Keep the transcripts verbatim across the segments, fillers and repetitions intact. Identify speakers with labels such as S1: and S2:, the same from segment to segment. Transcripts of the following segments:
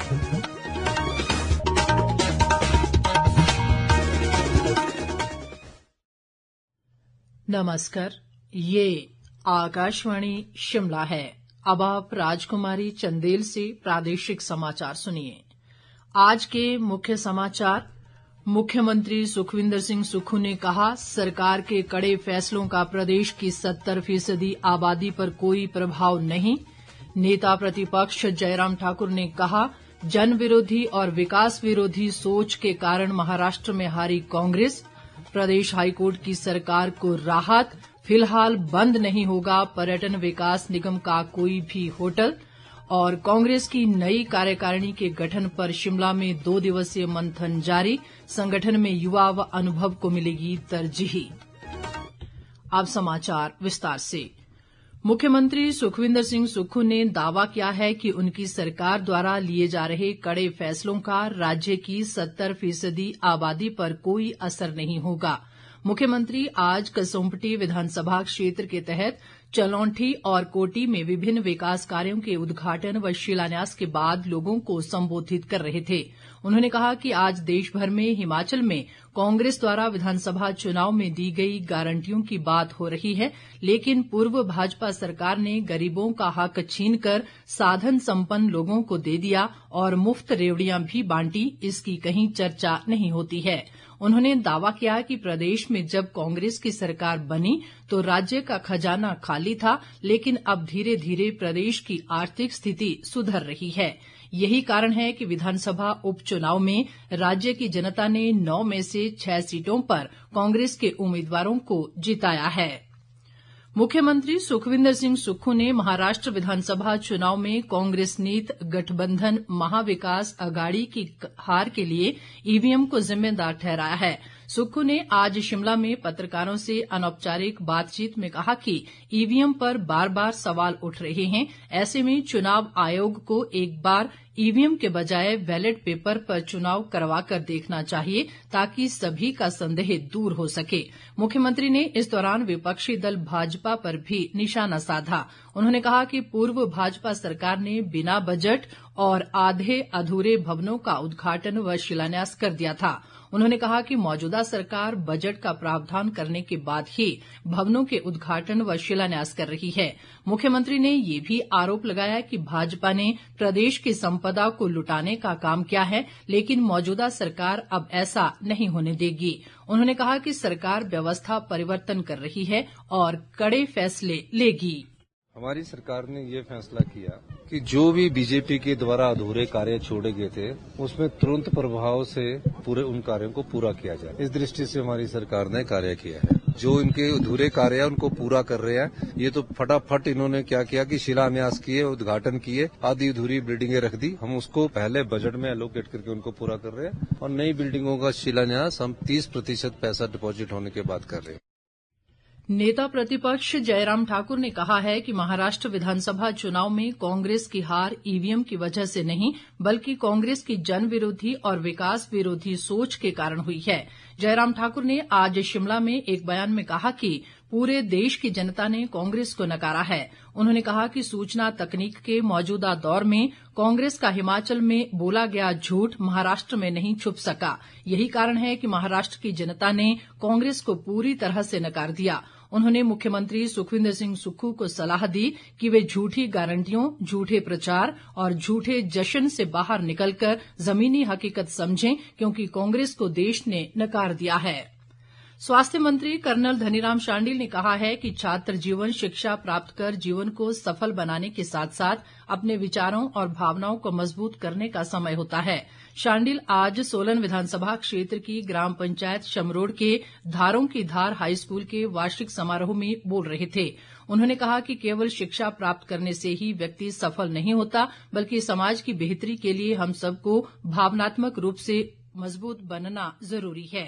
S1: नमस्कार, ये आकाशवाणी शिमला है। अब आप राजकुमारी चंदेल से प्रादेशिक समाचार सुनिए। आज के मुख्य समाचार। मुख्यमंत्री सुखविंदर सिंह सुक्खू ने कहा, सरकार के कड़े फैसलों का प्रदेश की सत्तर फीसदी आबादी पर कोई प्रभाव नहीं। नेता प्रतिपक्ष जयराम ठाकुर ने कहा, जन विरोधी और विकास विरोधी सोच के कारण महाराष्ट्र में हारी कांग्रेस। प्रदेश हाईकोर्ट की सरकार को राहत, फिलहाल बंद नहीं होगा पर्यटन विकास निगम का कोई भी होटल। और कांग्रेस की नई कार्यकारिणी के गठन पर शिमला में दो दिवसीय मंथन जारी, संगठन में युवा व अनुभव को मिलेगी तरजीह। अब समाचार विस्तार से। मुख्यमंत्री सुखविंदर सिंह सुक्खू ने दावा किया है कि उनकी सरकार द्वारा लिए जा रहे कड़े फैसलों का राज्य की सत्तर फीसदी आबादी पर कोई असर नहीं होगा। मुख्यमंत्री आज कसुम्पटी विधानसभा क्षेत्र के तहत चलौंठी और कोटी में विभिन्न विकास कार्यों के उद्घाटन व शिलान्यास के बाद लोगों को संबोधित कर रहे थे। उन्होंने कहा कि आज देश भर में हिमाचल में कांग्रेस द्वारा विधानसभा चुनाव में दी गई गारंटियों की बात हो रही है, लेकिन पूर्व भाजपा सरकार ने गरीबों का हक छीनकर साधन संपन्न लोगों को दे दिया और मुफ्त रेवड़ियां भी बांटी, इसकी कहीं चर्चा नहीं होती है। उन्होंने दावा किया कि प्रदेश में जब कांग्रेस की सरकार बनी तो राज्य का खजाना खाली था, लेकिन अब धीरे धीरे प्रदेश की आर्थिक स्थिति सुधर रही है। यही कारण है कि विधानसभा उपचुनाव में राज्य की जनता ने नौ में से छह सीटों पर कांग्रेस के उम्मीदवारों को जिताया है। मुख्यमंत्री सुखविंदर सिंह सुक्खू ने महाराष्ट्र विधानसभा चुनाव में कांग्रेस नीत गठबंधन महाविकास अघाड़ी की हार के लिए ईवीएम को जिम्मेदार ठहराया है। सुक्खू ने आज शिमला में पत्रकारों से अनौपचारिक बातचीत में कहा कि ईवीएम पर बार बार सवाल उठ रहे हैं, ऐसे में चुनाव आयोग को एक बार ईवीएम के बजाय बैलेट पेपर पर चुनाव करवा कर देखना चाहिए ताकि सभी का संदेह दूर हो सके। मुख्यमंत्री ने इस दौरान विपक्षी दल भाजपा पर भी निशाना साधा। उन्होंने कहा कि पूर्व भाजपा सरकार ने बिना बजट और आधे अधूरे भवनों का उद्घाटन व शिलान्यास कर दिया था। उन्होंने कहा कि मौजूदा सरकार बजट का प्रावधान करने के बाद ही भवनों के उद्घाटन व शिलान्यास कर रही है। मुख्यमंत्री ने ये भी आरोप लगाया कि भाजपा ने प्रदेश की संपदा को लुटाने का काम किया है, लेकिन मौजूदा सरकार अब ऐसा नहीं होने देगी। उन्होंने कहा कि सरकार व्यवस्था परिवर्तन कर रही है और कड़े फैसले लेगी।
S2: हमारी सरकार ने ये फैसला किया कि जो भी बीजेपी के द्वारा अधूरे कार्य छोड़े गए थे उसमें तुरंत प्रभाव से पूरे उन कार्यों को पूरा किया जाए। इस दृष्टि से हमारी सरकार ने कार्य किया है। जो इनके अधूरे कार्य है उनको पूरा कर रहे हैं। ये तो फटाफट इन्होंने क्या किया कि शिलान्यास किए, उद्घाटन किए, आधी अधूरी बिल्डिंगें रख दी। हम उसको पहले बजट में एलोकेट करके उनको पूरा कर रहे हैं और नई बिल्डिंगों का शिलान्यास हम तीस प्रतिशत पैसा डिपॉजिट होने के बाद कर रहे हैं।
S1: नेता प्रतिपक्ष जयराम ठाकुर ने कहा है कि महाराष्ट्र विधानसभा चुनाव में कांग्रेस की हार ईवीएम की वजह से नहीं, बल्कि कांग्रेस की जन विरोधी और विकास विरोधी सोच के कारण हुई है। जयराम ठाकुर ने आज शिमला में एक बयान में कहा कि पूरे देश की जनता ने कांग्रेस को नकारा है। उन्होंने कहा कि सूचना तकनीक के मौजूदा दौर में कांग्रेस का हिमाचल में बोला गया झूठ महाराष्ट्र में नहीं छुप सका। यही कारण है कि महाराष्ट्र की जनता ने कांग्रेस को पूरी तरह से नकार दिया। उन्होंने मुख्यमंत्री सुखविंदर सिंह सुक्खू को सलाह दी कि वे झूठी गारंटियों, झूठे प्रचार और झूठे जश्न से बाहर निकलकर जमीनी हकीकत समझें, क्योंकि कांग्रेस को देश ने नकार दिया है। स्वास्थ्य मंत्री कर्नल धनीराम शांडिल ने कहा है कि छात्र जीवन शिक्षा प्राप्त कर जीवन को सफल बनाने के साथ साथ अपने विचारों और भावनाओं को मजबूत करने का समय होता है। शांडिल आज सोलन विधानसभा क्षेत्र की ग्राम पंचायत शमरोड के धारों की धार हाई स्कूल के वार्षिक समारोह में बोल रहे थे। उन्होंने कहा कि केवल शिक्षा प्राप्त करने से ही व्यक्ति सफल नहीं होता, बल्कि समाज की बेहतरी के लिए हम सबको भावनात्मक रूप से मजबूत बनना जरूरी है।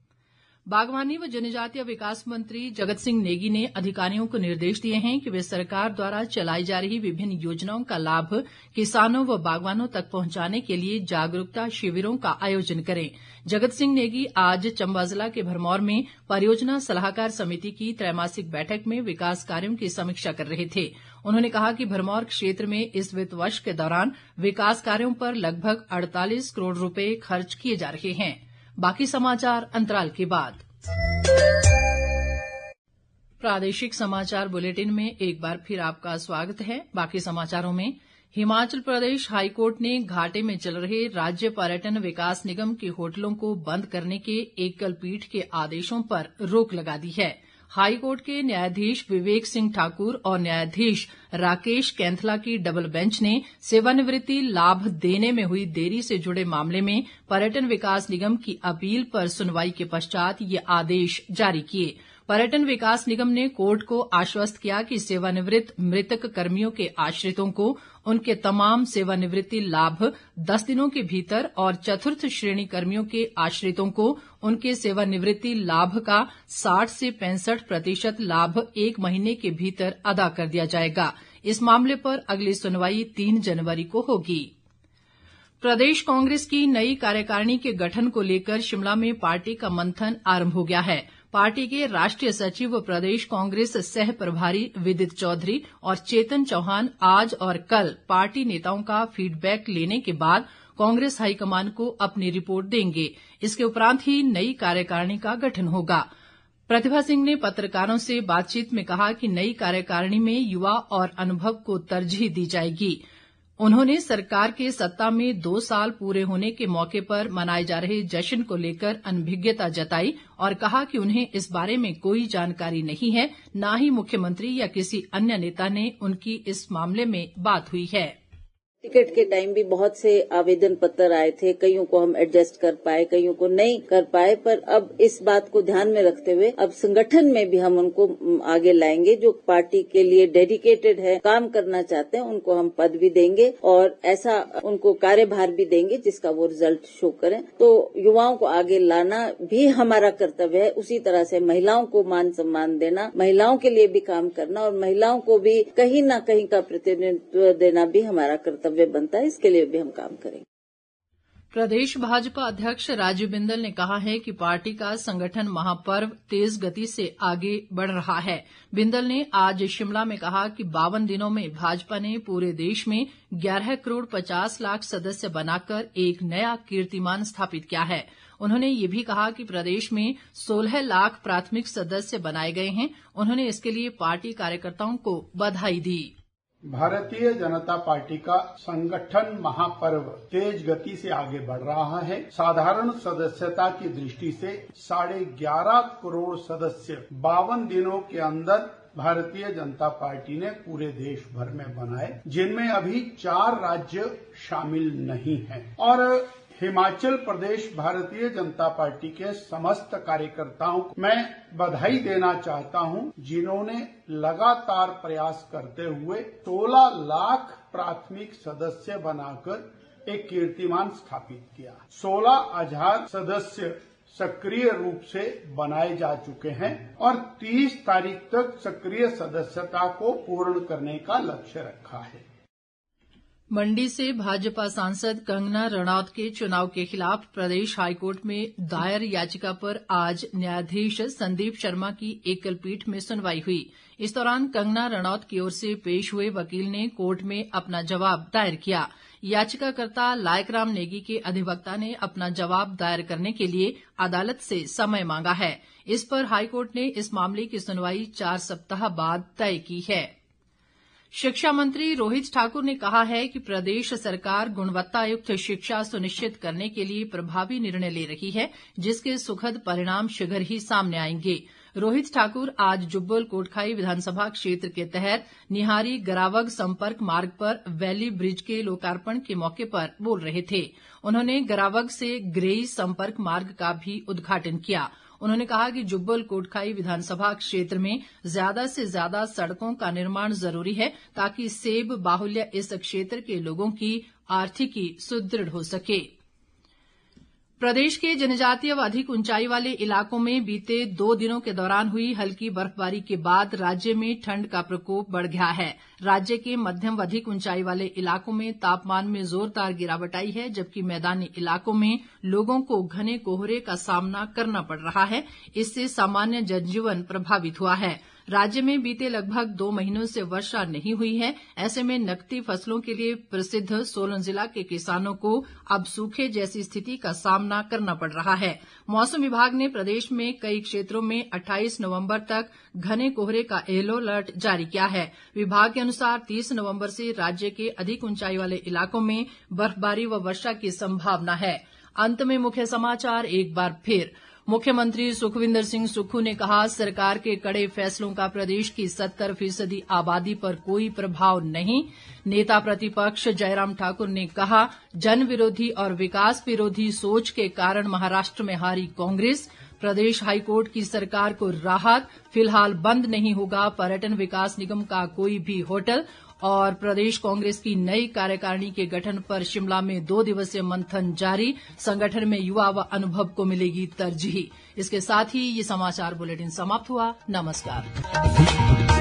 S1: बागवानी व जनजातीय विकास मंत्री जगत सिंह नेगी ने अधिकारियों को निर्देश दिए हैं कि वे सरकार द्वारा चलाई जा रही विभिन्न योजनाओं का लाभ किसानों व बागवानों तक पहुंचाने के लिए जागरूकता शिविरों का आयोजन करें। जगत सिंह नेगी आज चंबा जिला के भरमौर में परियोजना सलाहकार समिति की त्रैमासिक बैठक में विकास कार्यों की समीक्षा कर रहे थे। उन्होंने कहा कि भरमौर क्षेत्र में इस वित्त वर्ष के दौरान विकास कार्यों पर लगभग अड़तालीस करोड़ रुपए खर्च किए जा रहे हैं। बाकी समाचार अंतराल के बाद। प्रादेशिक समाचार बुलेटिन में एक बार फिर आपका स्वागत है। बाकी समाचारों में हिमाचल प्रदेश हाईकोर्ट ने घाटे में चल रहे राज्य पर्यटन विकास निगम के होटलों को बंद करने के एकल पीठ के आदेशों पर रोक लगा दी है। हाईकोर्ट के न्यायाधीश विवेक सिंह ठाकुर और न्यायाधीश राकेश कैंथला की डबल बेंच ने सेवानिवृत्ति लाभ देने में हुई देरी से जुड़े मामले में पर्यटन विकास निगम की अपील पर सुनवाई के पश्चात ये आदेश जारी किए। पर्यटन विकास निगम ने कोर्ट को आश्वस्त किया कि सेवानिवृत्त मृतक कर्मियों के आश्रितों को उनके तमाम सेवानिवृत्ति लाभ दस दिनों के भीतर और चतुर्थ श्रेणी कर्मियों के आश्रितों को उनके सेवानिवृत्ति लाभ का साठ से पैंसठ प्रतिशत लाभ एक महीने के भीतर अदा कर दिया जाएगा। इस मामले पर अगली सुनवाई तीन जनवरी को होगी। प्रदेश कांग्रेस की नई कार्यकारिणी के गठन को लेकर शिमला में पार्टी का मंथन आरंभ हो गया है। पार्टी के राष्ट्रीय सचिव प्रदेश कांग्रेस सह प्रभारी विदित चौधरी और चेतन चौहान आज और कल पार्टी नेताओं का फीडबैक लेने के बाद कांग्रेस हाईकमान को अपनी रिपोर्ट देंगे। इसके उपरांत ही नई कार्यकारिणी का गठन होगा। प्रतिभा सिंह ने पत्रकारों से बातचीत में कहा कि नई कार्यकारिणी में युवा और अनुभव को तरजीह दी जाएगी। उन्होंने सरकार के सत्ता में दो साल पूरे होने के मौके पर मनाए जा रहे जश्न को लेकर अनभिज्ञता जताई और कहा कि उन्हें इस बारे में कोई जानकारी नहीं है, न ही मुख्यमंत्री या किसी अन्य नेता ने उनकी इस मामले में बात हुई है।
S3: टिकट के टाइम भी बहुत से आवेदन पत्र आए थे, कईयों को हम एडजस्ट कर पाए, कईयों को नहीं कर पाए, पर अब इस बात को ध्यान में रखते हुए अब संगठन में भी हम उनको आगे लाएंगे। जो पार्टी के लिए डेडिकेटेड है, काम करना चाहते हैं, उनको हम पद भी देंगे और ऐसा उनको कार्यभार भी देंगे जिसका वो रिजल्ट शो करें। तो युवाओं को आगे लाना भी हमारा कर्तव्य है। उसी तरह से महिलाओं को मान सम्मान देना, महिलाओं के लिए भी काम करना और महिलाओं को भी कहीं न कहीं का प्रतिनिधित्व देना भी हमारा कर्तव्य बनता है। इसके लिए भी हम काम करेंगे।
S1: प्रदेश भाजपा अध्यक्ष राजीव बिंदल ने कहा है कि पार्टी का संगठन महापर्व तेज गति से आगे बढ़ रहा है। बिंदल ने आज शिमला में कहा कि बावन दिनों में भाजपा ने पूरे देश में ग्यारह करोड़ पचास लाख सदस्य बनाकर एक नया कीर्तिमान स्थापित किया है। उन्होंने ये भी कहा कि प्रदेश में सोलह लाख प्राथमिक सदस्य बनाए गए हैं। उन्होंने इसके लिए पार्टी कार्यकर्ताओं को बधाई दी।
S4: भारतीय जनता पार्टी का संगठन महापर्व तेज गति से आगे बढ़ रहा है। साधारण सदस्यता की दृष्टि से साढ़े ग्यारह करोड़ सदस्य बावन दिनों के अंदर भारतीय जनता पार्टी ने पूरे देश भर में बनाए, जिनमें अभी चार राज्य शामिल नहीं हैं। और हिमाचल प्रदेश भारतीय जनता पार्टी के समस्त कार्यकर्ताओं को मैं बधाई देना चाहता हूं, जिन्होंने लगातार प्रयास करते हुए सोलह लाख प्राथमिक सदस्य बनाकर एक कीर्तिमान स्थापित किया। सोलह हजार सदस्य सक्रिय रूप से बनाए जा चुके हैं और तीस तारीख तक सक्रिय सदस्यता को पूर्ण करने का लक्ष्य रखा है।
S1: मंडी से भाजपा सांसद कंगना रणौत के चुनाव के खिलाफ प्रदेश हाईकोर्ट में दायर याचिका पर आज न्यायाधीश संदीप शर्मा की एकल पीठ में सुनवाई हुई। इस दौरान कंगना रणौत की ओर से पेश हुए वकील ने कोर्ट में अपना जवाब दायर किया। याचिकाकर्ता लायकराम नेगी के अधिवक्ता ने अपना जवाब दायर करने के लिए अदालत से समय मांगा है। इस पर हाईकोर्ट ने इस मामले की सुनवाई चार सप्ताह बाद तय की है। शिक्षा मंत्री रोहित ठाकुर ने कहा है कि प्रदेश सरकार गुणवत्तायुक्त शिक्षा सुनिश्चित करने के लिए प्रभावी निर्णय ले रही है, जिसके सुखद परिणाम शीघ्र ही सामने आएंगे। रोहित ठाकुर आज जुब्बल कोटखाई विधानसभा क्षेत्र के तहत निहारी गरावग संपर्क मार्ग पर वैली ब्रिज के लोकार्पण के मौके पर बोल रहे थे। उन्होंने गरावग से ग्रेई संपर्क मार्ग का भी उद्घाटन किया। उन्होंने कहा कि जुब्बल कोटखाई विधानसभा क्षेत्र में ज्यादा से ज्यादा सड़कों का निर्माण जरूरी है, ताकि सेब बाहुल्य इस क्षेत्र के लोगों की आर्थिकी सुदृढ़ हो सके। प्रदेश के जनजातीय व अधिक ऊंचाई वाले इलाकों में बीते दो दिनों के दौरान हुई हल्की बर्फबारी के बाद राज्य में ठंड का प्रकोप बढ़ गया है। राज्य के मध्यम व अधिक ऊंचाई वाले इलाकों में तापमान में जोरदार गिरावट आई है, जबकि मैदानी इलाकों में लोगों को घने कोहरे का सामना करना पड़ रहा है। इससे सामान्य जनजीवन प्रभावित हुआ है। राज्य में बीते लगभग दो महीनों से वर्षा नहीं हुई है। ऐसे में नकदी फसलों के लिए प्रसिद्ध सोलन जिला के किसानों को अब सूखे जैसी स्थिति का सामना करना पड़ रहा है। मौसम विभाग ने प्रदेश में कई क्षेत्रों में अट्ठाईस नवंबर तक घने कोहरे का येलो अलर्ट जारी किया है। विभाग के अनुसार तीस नवंबर से राज्य के अधिक ऊंचाई वाले इलाकों में बर्फबारी व वर्षा की संभावना है। अंत में मुख्य समाचार एक बार फिर। मुख्यमंत्री सुखविंदर सिंह सुक्खू ने कहा, सरकार के कड़े फैसलों का प्रदेश की सत्तर फीसदी आबादी पर कोई प्रभाव नहीं। नेता प्रतिपक्ष जयराम ठाकुर ने कहा, जन विरोधी और विकास विरोधी सोच के कारण महाराष्ट्र में हारी कांग्रेस। प्रदेश हाईकोर्ट की सरकार को राहत, फिलहाल बंद नहीं होगा पर्यटन विकास निगम का कोई भी होटल। और प्रदेश कांग्रेस की नई कार्यकारिणी के गठन पर शिमला में दो दिवसीय मंथन जारी। संगठन में युवा व अनुभव को मिलेगी तरजीह। इसके साथ ही ये समाचार बुलेटिन समाप्त हुआ। नमस्कार।